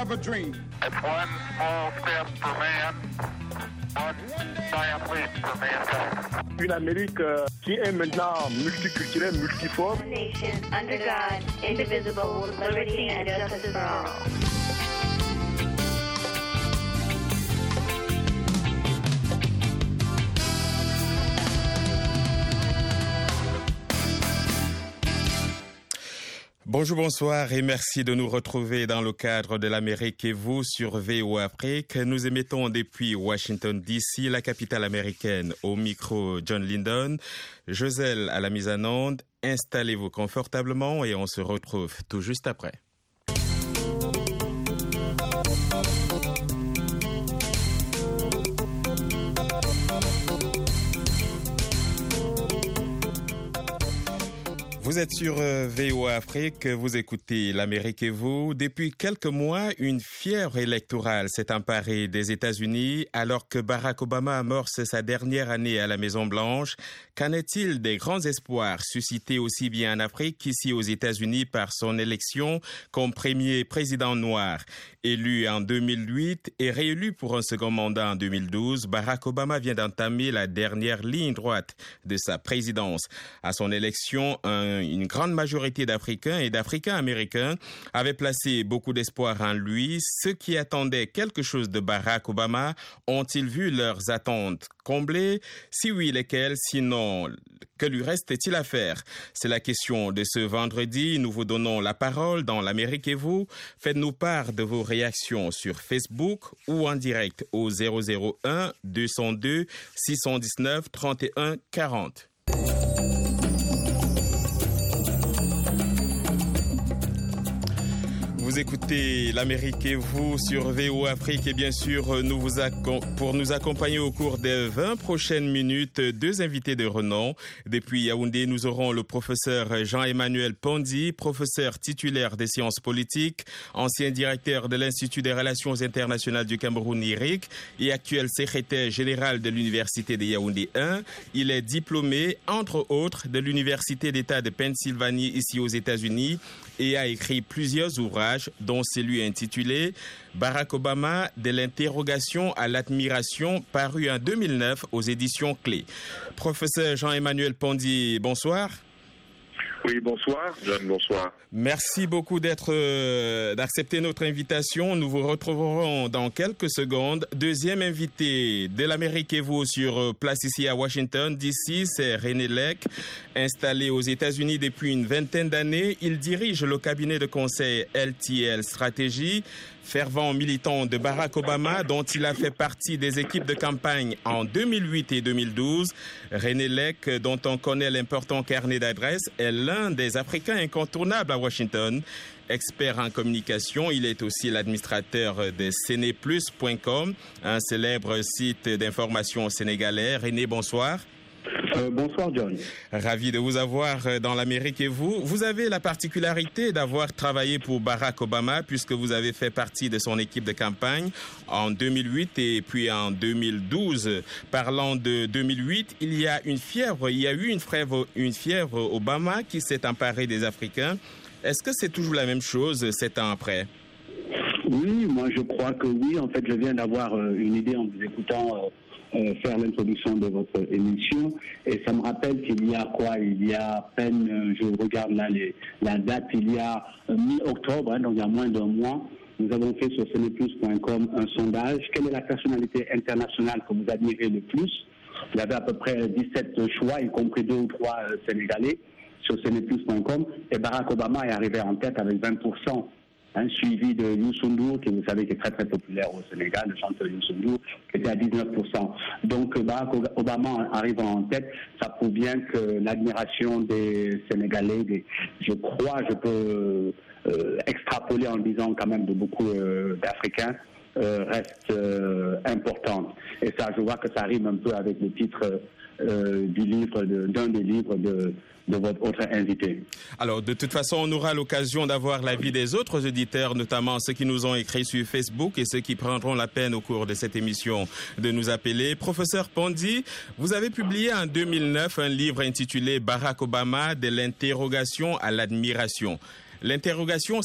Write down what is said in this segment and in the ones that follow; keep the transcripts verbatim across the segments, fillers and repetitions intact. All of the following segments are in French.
have a dream. It's one small step for man, one giant leap for mankind. Une Amérique euh, qui est maintenant multiculturelle, multiforme. Nation under God, indivisible, with liberty and justice for all. Bonjour, bonsoir et merci de nous retrouver dans le cadre de l'Amérique et vous sur V O Afrique. Nous émettons depuis Washington D C, la capitale américaine. Au micro, John Lindon, Joselle à la mise en onde. Installez-vous confortablement et on se retrouve tout juste après. Vous êtes sur V O Afrique, vous écoutez l'Amérique et vous. Depuis quelques mois, une fièvre électorale s'est emparée des États-Unis alors que Barack Obama amorce sa dernière année à la Maison-Blanche. Qu'en est-il des grands espoirs suscités aussi bien en Afrique qu'ici aux États-Unis par son élection comme premier président noir? Élu en deux mille huit et réélu pour un second mandat en deux mille douze, Barack Obama vient d'entamer la dernière ligne droite de sa présidence. À son élection, un une grande majorité d'Africains et d'Africains-Américains avaient placé beaucoup d'espoir en lui. Ceux qui attendaient quelque chose de Barack Obama ont-ils vu leurs attentes comblées? Si oui, lesquelles? Sinon, que lui reste-t-il à faire? C'est la question de ce vendredi. Nous vous donnons la parole dans l'Amérique et vous. Faites-nous part de vos réactions sur Facebook ou en direct au zéro zéro un deux zéro deux six un neuf trente et un quarante. Vous écoutez l'Amérique et vous sur V O Afrique et bien sûr nous vous accom- pour nous accompagner au cours des vingt prochaines minutes, deux invités de renom. Depuis Yaoundé, nous aurons le professeur Jean-Emmanuel Pondi, professeur titulaire des sciences politiques, ancien directeur de l'Institut des relations internationales du Cameroun I R I C et actuel secrétaire général de l'Université de Yaoundé un. Il est diplômé, entre autres, de l'Université d'État de Pennsylvanie ici aux États-Unis et a écrit plusieurs ouvrages, dont celui intitulé « Barack Obama, de l'interrogation à l'admiration » paru en deux mille neuf aux éditions Clé. Professeur Jean-Emmanuel Pondi, bonsoir. Oui, bonsoir. John, bonsoir. Merci beaucoup d'être, euh, d'accepter notre invitation. Nous vous retrouverons dans quelques secondes. Deuxième invité de l'Amérique et vous sur place ici à Washington D C, c'est René Lec, installé aux États-Unis depuis une vingtaine d'années. Il dirige le cabinet de conseil L T L Stratégie. Fervent militant de Barack Obama, dont il a fait partie des équipes de campagne en deux mille huit et deux mille douze. René Lec, dont on connaît l'important carnet d'adresses, est l'un des Africains incontournables à Washington. Expert en communication, il est aussi l'administrateur de Séné Plus point com, un célèbre site d'information sénégalais. René, bonsoir. Euh, bonsoir John. Ravi de vous avoir dans l'Amérique et vous. Vous avez la particularité d'avoir travaillé pour Barack Obama puisque vous avez fait partie de son équipe de campagne en deux mille huit et puis en deux mille douze. Parlant de deux mille huit, il y a une fièvre, il y a eu une fièvre, une fièvre Obama qui s'est emparée des Africains. Est-ce que c'est toujours la même chose sept ans après? Oui, moi je crois que oui. En fait, je viens d'avoir euh, une idée en vous écoutant euh, euh, faire l'introduction de votre émission. Et ça me rappelle qu'il y a quoi? Il y a à peine, euh, je regarde là les, la date, il y a euh, mi-octobre, hein, donc il y a moins d'un mois. Nous avons fait sur Séné Plus point com un sondage. Quelle est la personnalité internationale que vous admirez le plus? Il y avait à peu près dix-sept choix, y compris deux ou trois euh, Sénégalais sur Séné Plus point com. Et Barack Obama est arrivé en tête avec vingt pour cent. Hein, suivi de Youssou N'Dour, qui vous savez qui est très très populaire au Sénégal, le chanteur Youssou N'Dour, qui était à dix-neuf pour cent. Donc Barack Obama arrivant en tête, ça prouve bien que l'admiration des Sénégalais, des, je crois, je peux euh, extrapoler en disant quand même de beaucoup euh, d'Africains, euh, reste euh, importante. Et ça, je vois que ça rime un peu avec le titre euh, du livre, de, d'un des livres de de votre autre invité. Alors, de toute façon, on aura l'occasion d'avoir l'avis des autres auditeurs, notamment ceux qui nous ont écrit sur Facebook et ceux qui prendront la peine au cours de cette émission de nous appeler. Professeur Pondi, vous avez publié en deux mille neuf un livre intitulé « Barack Obama, de l'interrogation à l'admiration ».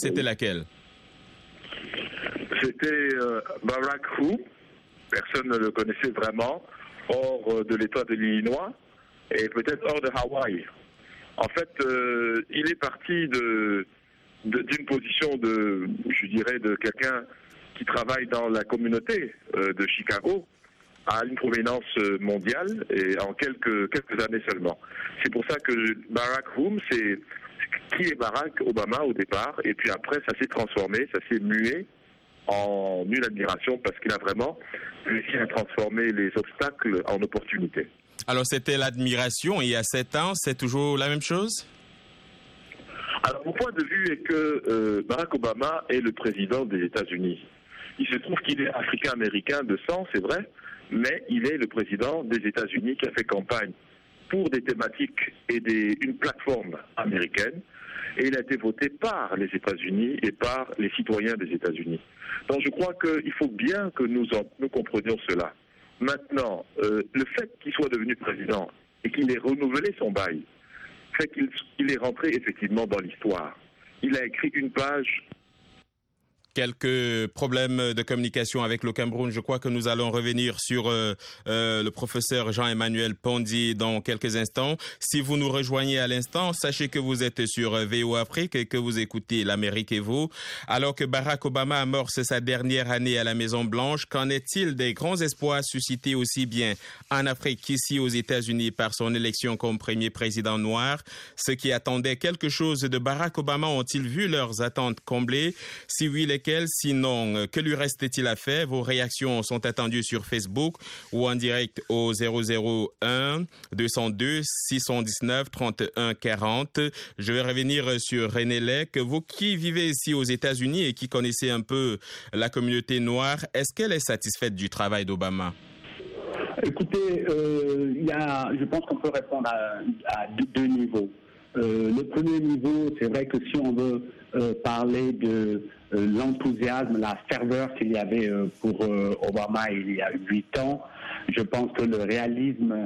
L'interrogation, c'était laquelle? C'était euh, Barack Obama. Personne ne le connaissait vraiment, hors de l'État de l'Illinois et peut-être hors de Hawaï. En fait, euh, il est parti de, de, d'une position de, je dirais, de quelqu'un qui travaille dans la communauté euh, de Chicago à une provenance mondiale et en quelques, quelques années seulement. C'est pour ça que Barack Obama, c'est qui est Barack Obama au départ, et puis après ça s'est transformé, ça s'est mué en une admiration parce qu'il a vraiment réussi à transformer les obstacles en opportunités. Alors c'était l'admiration, et il y a sept ans, c'est toujours la même chose? Alors mon point de vue est que euh, Barack Obama est le président des États-Unis. Il se trouve qu'il est africain-américain de sang, c'est vrai, mais il est le président des États-Unis qui a fait campagne pour des thématiques et des, une plateforme américaine, et il a été voté par les États-Unis et par les citoyens des États-Unis. Donc je crois qu'il faut bien que nous, en, nous comprenions cela. Maintenant, euh, le fait qu'il soit devenu président et qu'il ait renouvelé son bail, fait qu'il il est rentré effectivement dans l'histoire. Il a écrit une page. Quelques problèmes de communication avec le Cameroun. Je crois que nous allons revenir sur euh, euh, le professeur Jean-Emmanuel Pondy dans quelques instants. Si vous nous rejoignez à l'instant, sachez que vous êtes sur V O Afrique et que vous écoutez l'Amérique et vous. Alors que Barack Obama amorce sa dernière année à la Maison-Blanche, qu'en est-il des grands espoirs suscités aussi bien en Afrique qu'ici aux États-Unis par son élection comme premier président noir? Ceux qui attendaient quelque chose de Barack Obama ont-ils vu leurs attentes comblées? Si oui, les Sinon, que lui reste-t-il à faire? Vos réactions sont attendues sur Facebook ou en direct au zéro zéro un deux zéro deux six un neuf trente et un quarante. Je vais revenir sur René Lec. Vous qui vivez ici aux États-Unis et qui connaissez un peu la communauté noire, est-ce qu'elle est satisfaite du travail d'Obama? Écoutez, euh, y a, je pense qu'on peut répondre à, à deux, deux niveaux. Euh, le premier niveau, c'est vrai que si on veut euh, parler de euh, l'enthousiasme, la ferveur qu'il y avait euh, pour euh, Obama il y a huit ans, je pense que le réalisme,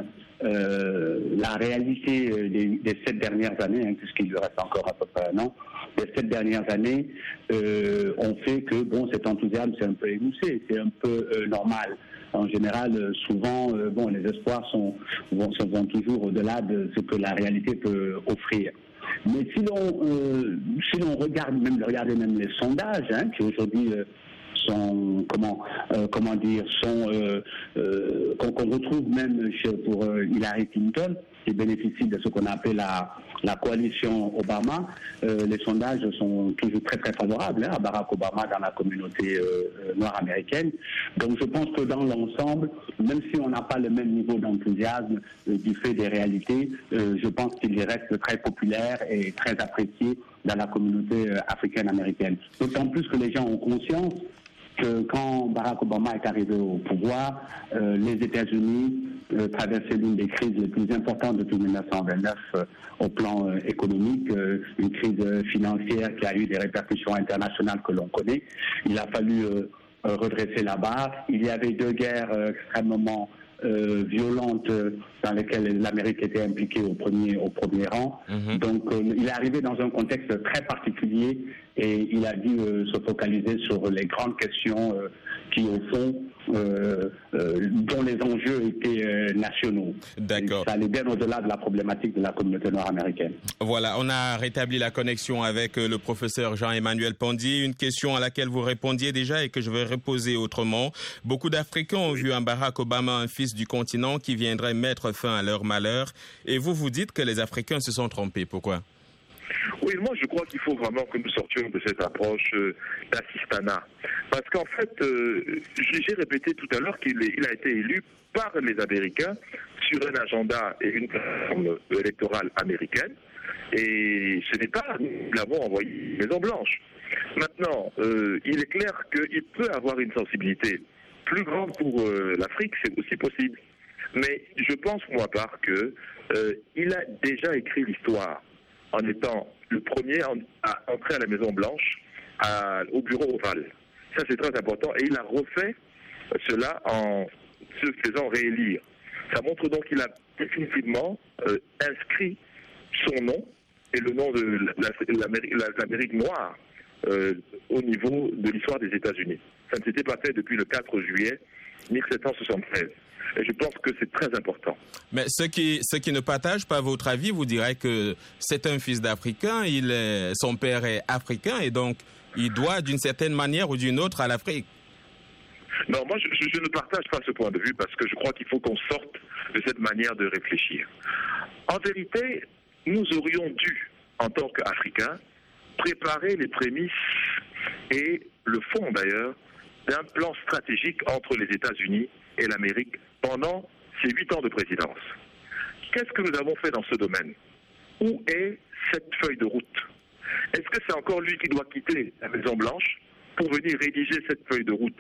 euh, la réalité des, des sept dernières années, hein, puisqu'il lui reste encore à peu près un an, les sept dernières années euh, ont fait que bon, cet enthousiasme c'est un peu émoussé, c'est un peu euh, normal. En général, souvent, euh, bon, les espoirs sont, vont, vont toujours au-delà de ce que la réalité peut offrir. Mais si l'on, euh, si l'on regarde même, regardez même les sondages, hein, qui aujourd'hui euh, sont, comment, euh, comment dire, sont, euh, euh, qu'on, qu'on retrouve même chez, pour euh, Hillary Clinton, qui bénéficie de ce qu'on appelle la, la coalition Obama, euh, les sondages sont toujours très très favorables hein, à Barack Obama dans la communauté euh, noire américaine. Donc je pense que dans l'ensemble, même si on n'a pas le même niveau d'enthousiasme euh, du fait des réalités, euh, je pense qu'il reste très populaire et très apprécié dans la communauté euh, africaine-américaine. D'autant plus que les gens ont conscience que quand Barack Obama est arrivé au pouvoir, euh, les États-Unis euh, traversaient l'une des crises les plus importantes depuis mille neuf cent vingt-neuf euh, au plan euh, économique, euh, une crise financière qui a eu des répercussions internationales que l'on connaît. Il a fallu euh, redresser la barre. Il y avait deux guerres euh, extrêmement Euh, violentes euh, dans lesquelles l'Amérique était impliquée au premier, au premier rang. Mm-hmm. Donc euh, il est arrivé dans un contexte très particulier et il a dû euh, se focaliser sur les grandes questions euh, qui au fond euh, euh, dont les enjeux étaient euh, nationaux. D'accord. Et ça allait bien au-delà de la problématique de la communauté noire américaine. Voilà, on a rétabli la connexion avec le professeur Jean-Emmanuel Pondy. Une question à laquelle vous répondiez déjà et que je vais reposer autrement. Beaucoup d'Africains ont vu en Barack Obama un fils du continent qui viendrait mettre fin à leur malheur. Et vous vous dites que les Africains se sont trompés. Pourquoi? Oui, moi je crois qu'il faut vraiment que nous sortions de cette approche euh, d'assistanat. Parce qu'en fait, euh, j'ai répété tout à l'heure qu'il est, il a été élu par les Américains sur un agenda et une plateforme électorale américaine. Et ce n'est pas, nous l'avons envoyé Maison Blanche. Maintenant, euh, il est clair qu'il peut avoir une sensibilité plus grande pour euh, l'Afrique, c'est aussi possible. Mais je pense pour ma part qu'il euh, a déjà écrit l'histoire en étant le premier à entrer à la Maison-Blanche, à, au bureau ovale. Ça, c'est très important. Et il a refait cela en se faisant réélire. Ça montre donc qu'il a définitivement euh, inscrit son nom et le nom de l'Amérique, l'Amérique noire euh, au niveau de l'histoire des États-Unis. Ça ne s'était pas fait depuis le quatre juillet mille sept cent soixante-treize. Et je pense que c'est très important. Mais ceux qui, ceux qui ne partagent pas votre avis vous diraient que c'est un fils d'Africain, il est, son père est africain et donc il doit d'une certaine manière ou d'une autre à l'Afrique. Non, moi je, je ne partage pas ce point de vue parce que je crois qu'il faut qu'on sorte de cette manière de réfléchir. En vérité, nous aurions dû, en tant qu'Africains, préparer les prémices et le fond d'ailleurs d'un plan stratégique entre les États-Unis et l'Amérique pendant ces huit ans de présidence. Qu'est-ce que nous avons fait dans ce domaine? Où est cette feuille de route? Est-ce que c'est encore lui qui doit quitter la Maison-Blanche pour venir rédiger cette feuille de route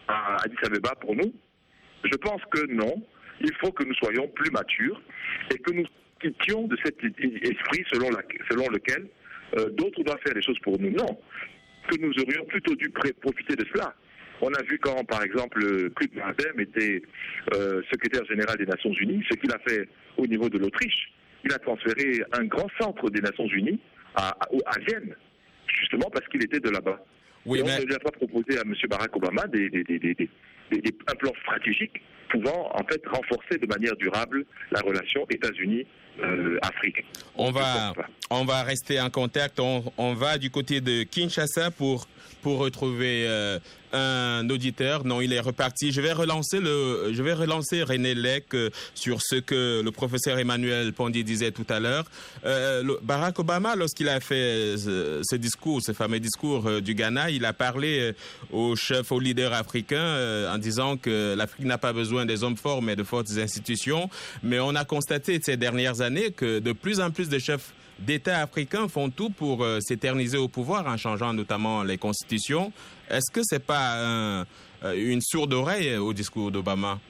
à Addis Abeba pour nous? Je pense que non. Il faut que nous soyons plus matures et que nous quittions de cet esprit selon, la, selon lequel euh, d'autres doivent faire les choses pour nous. Non. Que nous aurions plutôt dû profiter de cela. On a vu quand, par exemple, Kurt Waldheim était euh, secrétaire général des Nations Unies, ce qu'il a fait au niveau de l'Autriche. Il a transféré un grand centre des Nations Unies à, à, à Vienne, justement parce qu'il était de là-bas. Oui, mais... On ne lui a pas proposé à M. Barack Obama des, des, des, des, des, des, un plan stratégique pouvant en fait renforcer de manière durable la relation États-Unis-Afrique. Euh, on va, on va rester en contact. On, on va du côté de Kinshasa pour pour retrouver euh, un auditeur. Non, il est reparti. Je vais relancer le, je vais relancer René Lec euh, sur ce que le professeur Emmanuel Pondy disait tout à l'heure. Euh, le, Barack Obama, lorsqu'il a fait ce, ce discours, ce fameux discours euh, du Ghana, il a parlé euh, aux chefs, aux leaders africains euh, en disant que l'Afrique n'a pas besoin des hommes forts, mais de fortes institutions. Mais on a constaté ces dernières années que de plus en plus de chefs d'États africains font tout pour euh, s'éterniser au pouvoir en changeant notamment les constitutions. Est-ce que c'est pas un, une sourde oreille au discours d'Obama?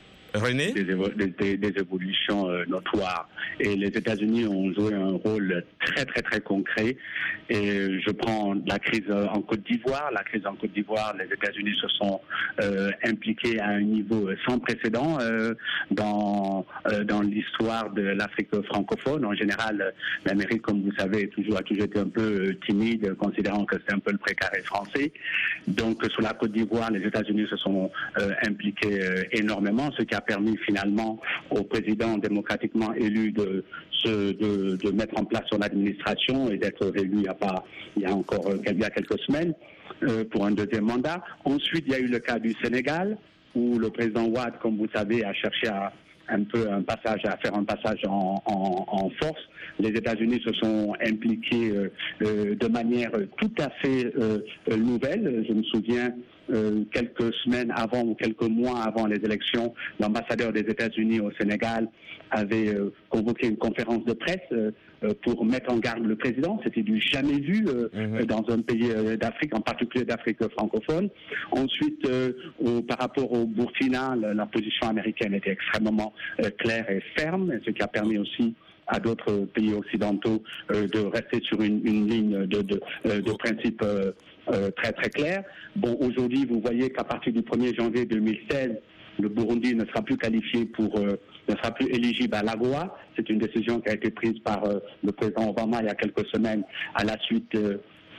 René? Des, des, des évolutions euh, notoires. Et les États-Unis ont joué un rôle très, très, très concret. Et je prends la crise en Côte d'Ivoire. La crise en Côte d'Ivoire, les États-Unis se sont euh, impliqués à un niveau sans précédent euh, dans, euh, dans l'histoire de l'Afrique francophone. En général, l'Amérique, comme vous savez, toujours, a toujours été un peu timide, considérant que c'est un peu le précaré français. Donc, sur la Côte d'Ivoire, les États-Unis se sont euh, impliqués euh, énormément, ce qui a a permis finalement au président démocratiquement élu de, se, de, de mettre en place son administration et d'être réélu il y a, pas, il y a encore il y a quelques semaines euh, pour un deuxième mandat. Ensuite, il y a eu le cas du Sénégal où le président Wade, comme vous savez, a cherché à un peu un passage à faire un passage en, en, en force. Les États-Unis se sont impliqués euh, euh, de manière tout à fait euh, nouvelle. Je me souviens euh, quelques semaines avant ou quelques mois avant les élections, l'ambassadeur des États-Unis au Sénégal avait euh, convoqué une conférence de presse euh, pour mettre en garde le président. C'était du jamais vu euh, mmh. dans un pays euh, d'Afrique, en particulier d'Afrique francophone. Ensuite, euh, au, par rapport au Burkina, la, la position américaine était extrêmement euh, claire et ferme, ce qui a permis aussi à d'autres pays occidentaux euh, de rester sur une, une ligne de, de, euh, de principe euh, euh, très très claire. Bon, aujourd'hui, vous voyez qu'à partir du premier janvier deux mille seize, le Burundi ne sera plus qualifié pour, euh, ne sera plus éligible à l'A G O A. C'est une décision qui a été prise par euh, le président Obama il y a quelques semaines à la suite euh,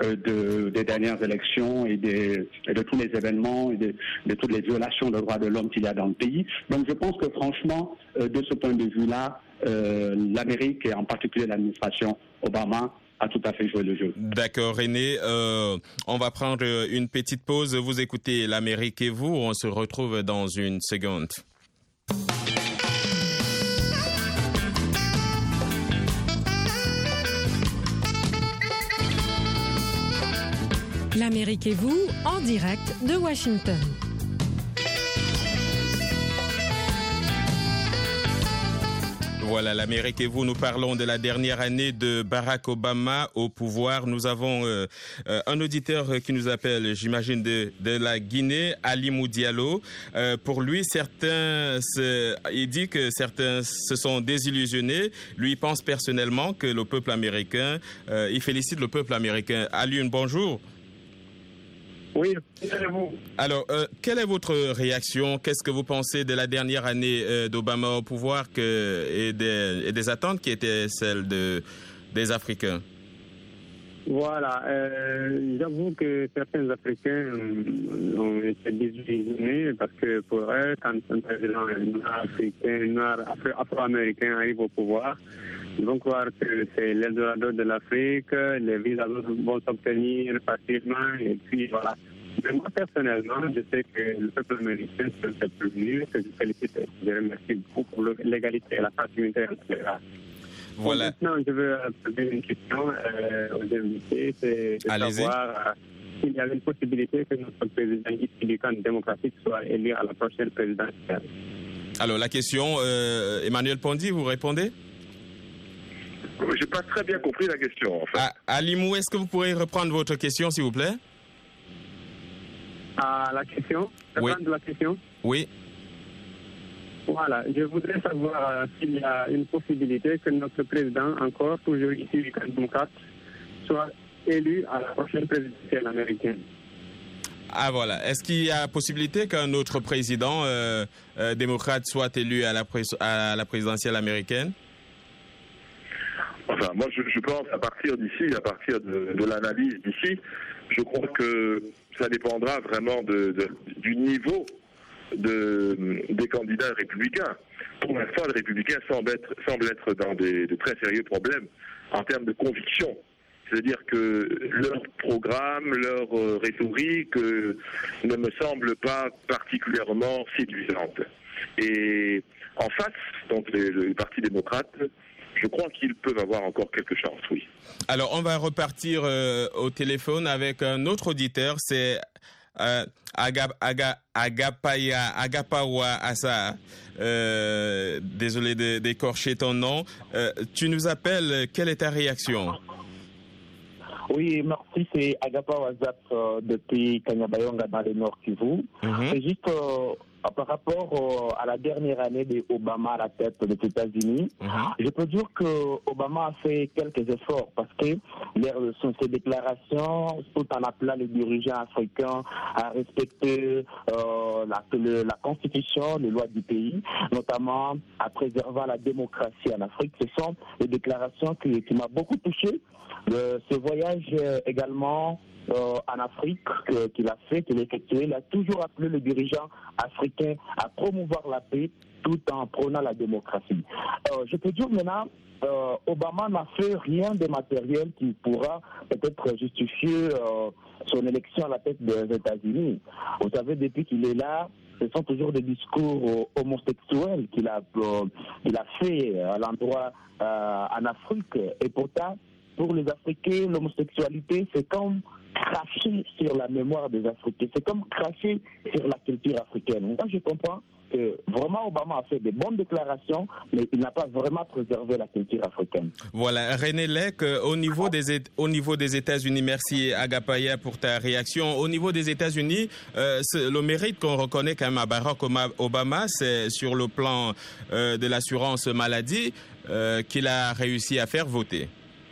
de, des dernières élections et, des, et de tous les événements et de, de toutes les violations de droits de l'homme qu'il y a dans le pays. Donc je pense que franchement, euh, de ce point de vue-là, euh, l'Amérique et en particulier l'administration Obama a tout à fait joué le jeu. D'accord, René. Euh, on va prendre une petite pause. Vous écoutez l'Amérique et vous. On se retrouve dans une seconde. L'Amérique et vous, en direct de Washington. Voilà, l'Amérique et vous, nous parlons de la dernière année de Barack Obama au pouvoir. Nous avons euh, euh, un auditeur qui nous appelle, j'imagine, de, de la Guinée, Ali Moudialo. Euh, pour lui, certains, se, il dit que certains se sont désillusionnés. Lui, il pense personnellement que le peuple américain, euh, il félicite le peuple américain. Ali, bonjour. Oui, allez-vous. Alors, euh, quelle est votre réaction? Qu'est-ce que vous pensez de la dernière année euh, d'Obama au pouvoir que, et, des, et des attentes qui étaient celles de, des Africains? Voilà, euh, j'avoue que certains Africains ont été désillusionnés parce que pour eux, quand un président noir africain, noir afro-américain arrive au pouvoir, ils vont croire que c'est l'Eldorado de l'Afrique, les visas vont s'obtenir facilement et puis voilà. Mais moi, personnellement, je sais que le peuple américain se fait plus, que je félicite et je remercie beaucoup pour l'égalité et la facilité intégrale. Voilà. Bon, maintenant, je veux poser une question euh, aux invités, c'est de Allez-y. savoir euh, s'il y avait une possibilité que notre président issu du camp démocratique soit élu à la prochaine présidentielle. Alors, la question, euh, Emmanuel Pondy, vous répondez? Je n'ai pas très bien compris la question, en fait. Ah, Alimou, est-ce que vous pourriez reprendre votre question, s'il vous plaît? Ah, la question Oui. de la question Oui. Voilà, je voudrais savoir euh, s'il y a une possibilité que notre président, encore toujours issu du camp démocrate, soit élu à la prochaine présidentielle américaine. Ah voilà. Est-ce qu'il y a possibilité qu'un autre président euh, euh, démocrate soit élu à la, pré- à la présidentielle américaine? Enfin, moi, je, je pense à partir d'ici, à partir de, de l'analyse d'ici, je crois que ça dépendra vraiment de, de, du niveau de, des candidats républicains. Pour l'instant, les républicains semblent être, semblent être dans des, de très sérieux problèmes en termes de conviction. C'est-à-dire que leur programme, leur euh, rhétorique euh, ne me semble pas particulièrement séduisante. Et en face, donc les, les partis démocrates, je crois qu'ils peuvent avoir encore quelques chances, oui. Alors, on va repartir euh, au téléphone avec un autre auditeur, c'est euh, Aga, Aga, Agapaya, Agapawa Asa. Euh, désolé de- d'écorcher ton nom. Euh, tu nous appelles, quelle est ta réaction? Oui, merci, c'est Agapa Wazap euh, depuis Kanyabayonga dans le Nord Kivu. Mhm. C'est juste euh, par rapport euh, à la dernière année d'Obama à la tête des États-Unis. Mhm. Je peux dire que Obama a fait quelques efforts parce que les, sont ses déclarations, tout en appelant les dirigeants africains à respecter euh, la, le, la constitution, les lois du pays, notamment à préserver la démocratie en Afrique. Ce sont des déclarations qui, qui m'ont beaucoup touché. Le, ce voyage euh, également euh, en Afrique que, qu'il a fait, qu'il a effectué, il a toujours appelé les dirigeants africains à promouvoir la paix tout en prônant la démocratie. Euh, je peux dire maintenant, euh, Obama n'a fait rien de matériel qui pourra peut-être justifier euh, son élection à la tête des États-Unis. Vous savez, depuis qu'il est là, ce sont toujours des discours euh, homosexuels qu'il a, euh, qu'il a fait à l'endroit euh, en Afrique. Et pourtant, pour les Africains, l'homosexualité, c'est comme cracher sur la mémoire des Africains. C'est comme cracher sur la culture africaine. Moi, je comprends que vraiment Obama a fait de bonnes déclarations, mais il n'a pas vraiment préservé la culture africaine. Voilà, René Lec, euh, au niveau des Éta- au niveau des États-Unis, merci Agapaya pour ta réaction. Au niveau des États-Unis, euh, c'est- le mérite qu'on reconnaît quand même à Barack Oma- Obama, c'est sur le plan euh, de l'assurance maladie euh, qu'il a réussi à faire voter.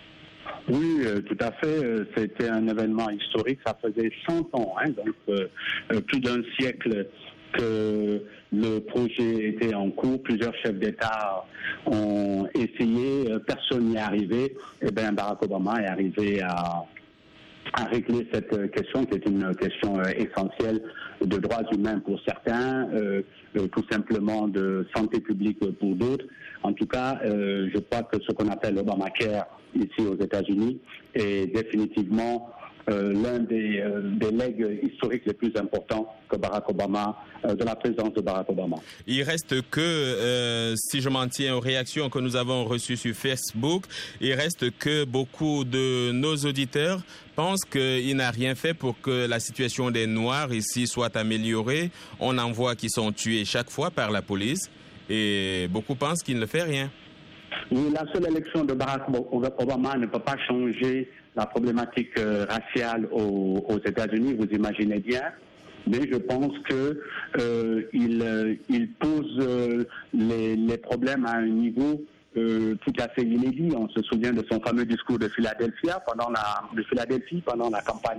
Oui, euh, tout à fait. Euh, C'était un événement historique. Ça faisait cent ans, hein, donc euh, euh, plus d'un siècle que le projet était en cours. Plusieurs chefs d'État ont essayé. Euh, personne n'y est arrivé. Eh bien, Barack Obama est arrivé à, à régler cette question, qui est une question euh, essentielle de droits humains pour certains, euh, euh, tout simplement de santé publique pour d'autres. En tout cas, euh, je crois que ce qu'on appelle l'Obamacare ici aux États-Unis est définitivement euh, l'un des, euh, des legs historiques les plus importants que Barack Obama, euh, de la présidence de Barack Obama. Il reste que, euh, si je m'en tiens aux réactions que nous avons reçues sur Facebook, il reste que beaucoup de nos auditeurs pensent qu'il n'a rien fait pour que la situation des Noirs ici soit améliorée. On en voit qui sont tués chaque fois par la police et beaucoup pensent qu'il ne fait rien. Oui, la seule élection de Barack Obama ne peut pas changer la problématique euh, raciale aux, aux États-Unis, vous imaginez bien. Mais je pense que euh, il, euh, il pose euh, les, les problèmes à un niveau euh, tout à fait inédit. On se souvient de son fameux discours de Philadelphia pendant la de Philadelphie pendant la campagne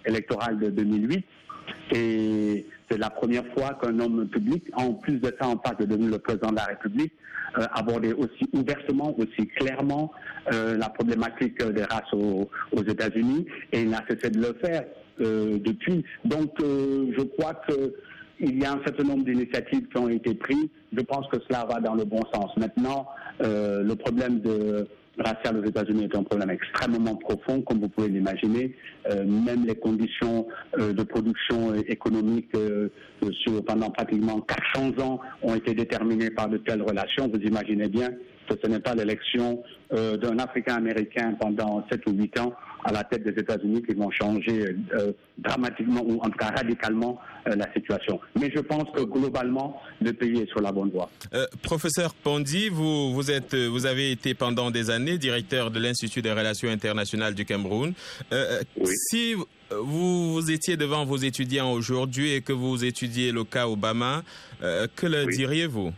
électorale de deux mille huit. Et c'est la première fois qu'un homme public, en plus de ça, en face de devenir le président de la République, euh, abordait aussi ouvertement, aussi clairement euh, la problématique des races aux, aux États-Unis, et il n'a cessé de le faire euh, depuis. Donc, euh, je crois que il y a un certain nombre d'initiatives qui ont été prises. Je pense que cela va dans le bon sens. Maintenant, euh, le problème de racial aux États-Unis est un problème extrêmement profond, comme vous pouvez l'imaginer. Euh, même les conditions euh, de production économique euh, sur, pendant pratiquement quatre cents ans ont été déterminées par de telles relations. Vous imaginez bien que ce n'est pas l'élection euh, d'un Africain-Américain pendant sept ou huit ans à la tête des États-Unis qui vont changer euh, dramatiquement ou en tout cas radicalement euh, la situation. Mais je pense que globalement, le pays est sur la bonne voie. Euh, professeur Pondi, vous, vous, êtes, vous avez été pendant des années directeur de l'Institut des relations internationales du Cameroun. Euh, oui. Si vous, vous étiez devant vos étudiants aujourd'hui et que vous étudiez le cas Obama, euh, que leur oui. diriez-vous?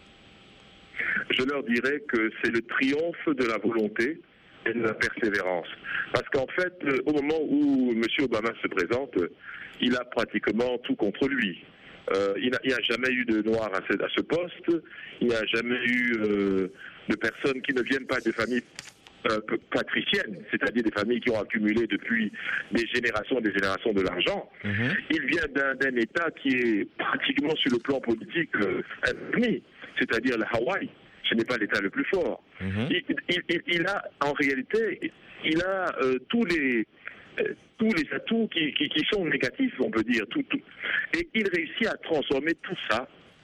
Je leur dirais que c'est le triomphe de la volonté et de la persévérance. Parce qu'en fait, au moment où M. Obama se présente, il a pratiquement tout contre lui. Euh, il n'y a, a jamais eu de noirs à ce, à ce poste, il n'y a jamais eu euh, de personnes qui ne viennent pas de familles euh, patriciennes, c'est-à-dire des familles qui ont accumulé depuis des générations et des générations de l'argent. Mm-hmm. Il vient d'un, d'un État qui est pratiquement sur le plan politique euh, impuni, c'est-à-dire le Hawaï. Ce n'est pas l'État le plus fort. Mmh. Il, il, il, il a, en réalité, il a euh, tous les euh, tous les atouts qui, qui, qui sont négatifs, on peut dire. Tout, tout. Et il réussit à transformer tout ça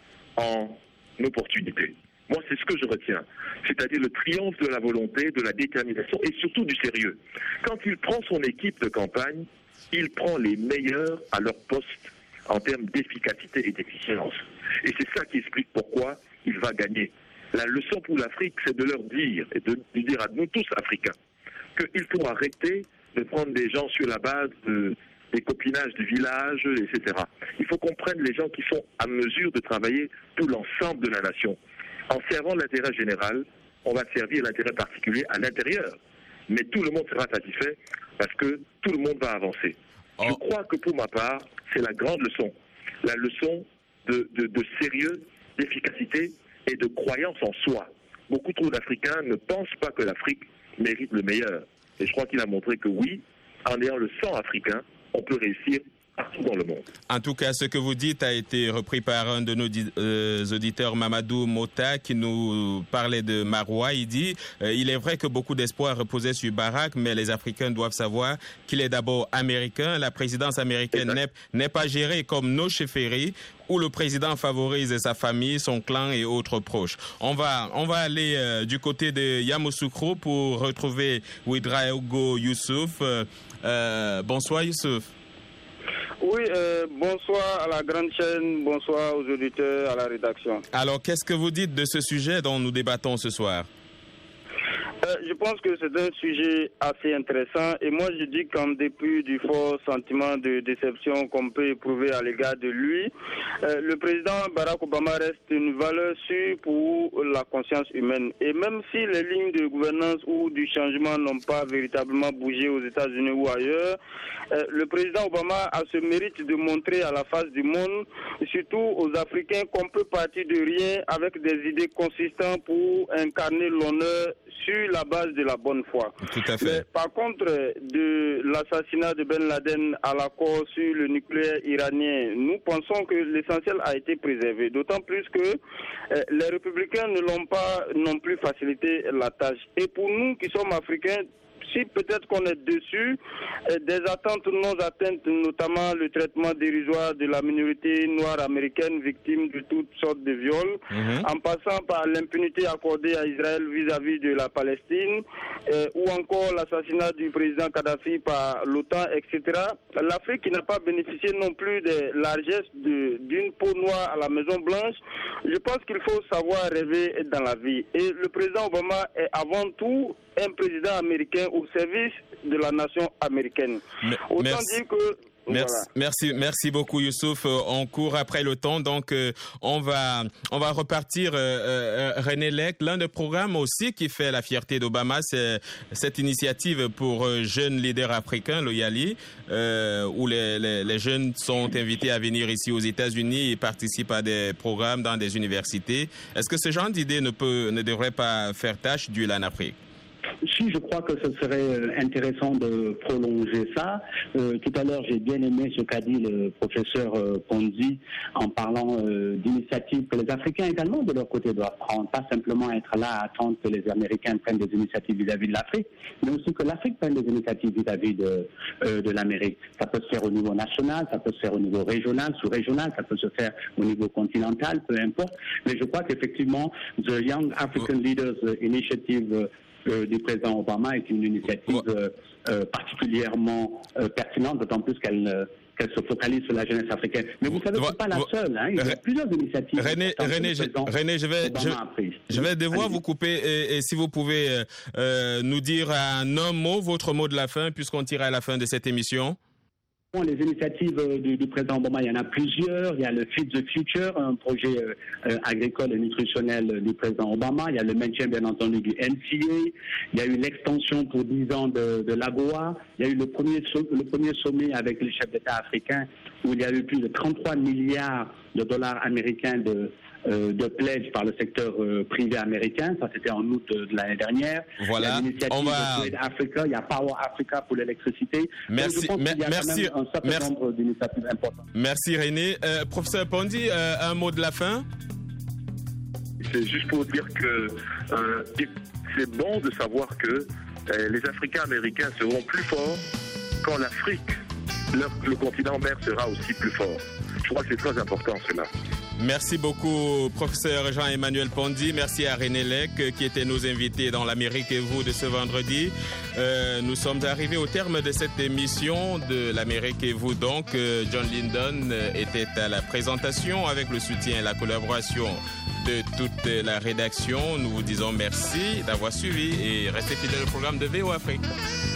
en opportunité. Moi, c'est ce que je retiens. C'est-à-dire le triomphe de la volonté, de la détermination et surtout du sérieux. Quand il prend son équipe de campagne, il prend les meilleurs à leur poste en termes d'efficacité et d'efficience. Et c'est ça qui explique pourquoi il va gagner. La leçon pour l'Afrique, c'est de leur dire, et de, de dire à nous tous Africains, qu'il faut arrêter de prendre des gens sur la base de, des copinages du village, et cetera. Il faut qu'on prenne les gens qui sont à mesure de travailler pour l'ensemble de la nation. En servant l'intérêt général, on va servir l'intérêt particulier à l'intérieur. Mais tout le monde sera satisfait parce que tout le monde va avancer. Oh. Je crois que pour ma part, c'est la grande leçon. La leçon de, de, de sérieux, d'efficacité et de croyance en soi. Beaucoup trop d'Africains ne pensent pas que l'Afrique mérite le meilleur. Et je crois qu'il a montré que oui, en ayant le sang africain, on peut réussir partout dans le monde. En tout cas, ce que vous dites a été repris par un de nos euh, auditeurs, Mamadou Mota, qui nous parlait de Marois. Il dit euh, il est vrai que beaucoup d'espoir reposait sur Barack, mais les Africains doivent savoir qu'il est d'abord américain. La présidence américaine n'est, n'est pas gérée comme nos chefferies, où le président favorise sa famille, son clan et autres proches. On va, on va aller euh, du côté de Yamoussoukro pour retrouver Ouedraogo Youssouf. Euh, euh, bonsoir Youssouf. Oui, euh, bonsoir à la grande chaîne, bonsoir aux auditeurs, à la rédaction. Alors, qu'est-ce que vous dites de ce sujet dont nous débattons ce soir ? Euh, je pense que c'est un sujet assez intéressant et moi je dis qu'en dépit du fort sentiment de déception qu'on peut éprouver à l'égard de lui, euh, le président Barack Obama reste une valeur sûre pour la conscience humaine. Et même si les lignes de gouvernance ou du changement n'ont pas véritablement bougé aux États-Unis ou ailleurs, euh, le président Obama a ce mérite de montrer à la face du monde, surtout aux Africains, qu'on peut partir de rien avec des idées consistantes pour incarner l'honneur sur la base de la bonne foi. Tout à fait. Mais, par contre, de l'assassinat de Ben Laden à l'accord sur le nucléaire iranien, nous pensons que l'essentiel a été préservé. D'autant plus que euh, les républicains ne l'ont pas non plus facilité la tâche. Et pour nous qui sommes africains, si peut-être qu'on est dessus, euh, des attentes non atteintes, notamment le traitement dérisoire de la minorité noire américaine victime de toutes sortes de viols, mmh. en passant par l'impunité accordée à Israël vis-à-vis de la Palestine, euh, ou encore l'assassinat du président Kadhafi par l'OTAN, et cetera. L'Afrique qui n'a pas bénéficié non plus des largesses de, d'une peau noire à la Maison Blanche, je pense qu'il faut savoir rêver dans la vie. Et le président Obama est avant tout un président américain au service de la nation américaine. Mais, Autant merci. dire que Merci, Voilà. merci, merci beaucoup Youssouf. Euh, On court après le temps, donc euh, on va, on va repartir. Euh, euh, René Lec, l'un des programmes aussi qui fait la fierté d'Obama, c'est cette initiative pour euh, jeunes leaders africains, le YALI, euh, où les, les, les jeunes sont invités à venir ici aux États-Unis et participent à des programmes dans des universités. Est-ce que ce genre d'idée ne peut, ne devrait pas faire tâche d'huile en Afrique? Si, je crois que ce serait intéressant de prolonger ça. Euh, tout à l'heure, j'ai bien aimé ce qu'a dit le professeur euh, Ponzi en parlant euh, d'initiatives que les Africains également, de leur côté, doivent prendre. Pas simplement être là à attendre que les Américains prennent des initiatives vis-à-vis de l'Afrique, mais aussi que l'Afrique prenne des initiatives vis-à-vis de, euh, de l'Amérique. Ça peut se faire au niveau national, ça peut se faire au niveau régional, sous-régional, ça peut se faire au niveau continental, peu importe. Mais je crois qu'effectivement, The Young African Leaders Initiative euh, Euh, du président Obama est une initiative euh, euh, particulièrement euh, pertinente, d'autant plus qu'elle euh, qu'elle se focalise sur la jeunesse africaine. Mais vous savez, c'est pas la seule. Hein. Il y a plusieurs initiatives. René, René, je, René, je vais, je, je vais devoir vous couper et, et si vous pouvez euh, euh, nous dire en un mot votre mot de la fin, puisqu'on tire à la fin de cette émission. Les initiatives du, du président Obama, il y en a plusieurs. Il y a le Feed the Future, un projet euh, agricole et nutritionnel du président Obama. Il y a le maintien, bien entendu, du N C A. Il y a eu l'extension pour dix ans de, de l'AGOA. Il y a eu le premier, le premier sommet avec les chefs d'État africains où il y a eu plus de trente-trois milliards de dollars américains de Euh, de pledge par le secteur euh, privé américain. Ça, c'était en août de, de l'année dernière. Voilà. Il y a l'initiative On va... de Trade Africa, il y a Power Africa pour l'électricité. Merci. Je pense qu'il y a Merci. quand même un certain Merci. nombre d'initiatives importantes. Merci René. Euh, professeur Ponzi, euh, un mot de la fin? C'est juste pour dire que euh, c'est bon de savoir que euh, les Africains américains seront plus forts quand l'Afrique, leur, le continent mère, sera aussi plus fort. Je crois que c'est très important cela. Merci beaucoup, professeur Jean-Emmanuel Ponzi. Merci à René Lec, qui était nos invités dans l'Amérique et vous de ce vendredi. Euh, nous sommes arrivés au terme de cette émission de l'Amérique et vous. Donc, euh, John Lyndon était à la présentation avec le soutien et la collaboration de toute la rédaction. Nous vous disons merci d'avoir suivi et restez fidèles au programme de V O Afrique.